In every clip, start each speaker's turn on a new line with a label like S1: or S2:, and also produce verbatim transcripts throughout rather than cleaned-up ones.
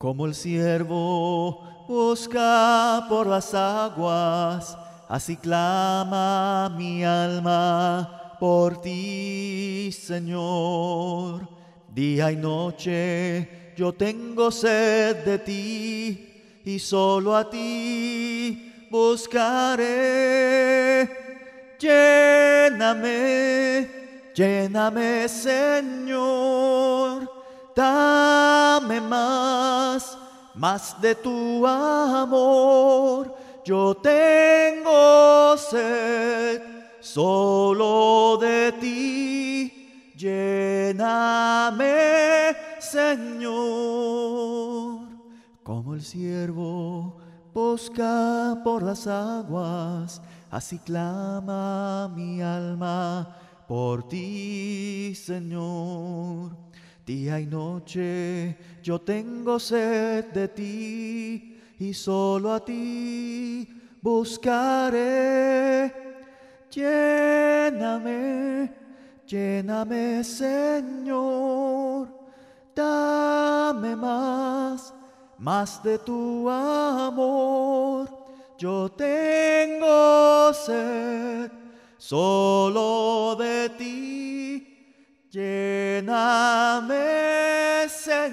S1: Como el siervo busca por las aguas, así clama mi alma por ti, Señor. Día y noche yo tengo sed de ti, y solo a ti buscaré. Lléname, lléname, Señor. Dame más, más de tu amor. Yo tengo sed solo de ti. Lléname, Señor. Como el siervo busca por las aguas, así clama mi alma por ti, Señor. Día y noche yo tengo sed de ti, y solo a ti buscaré. Lléname, lléname, Señor. Dame más, más de tu amor. Yo tengo sed solo de ti. Lléname,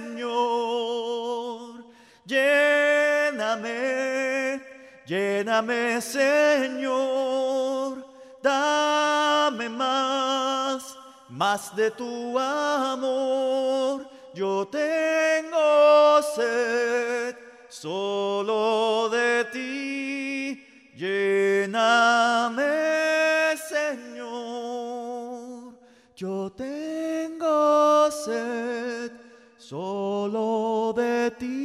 S1: Señor, lléname, lléname, Señor. Dame más, más de tu amor. Yo tengo sed solo de ti. Lléname, Señor. Yo tengo sed solo de ti.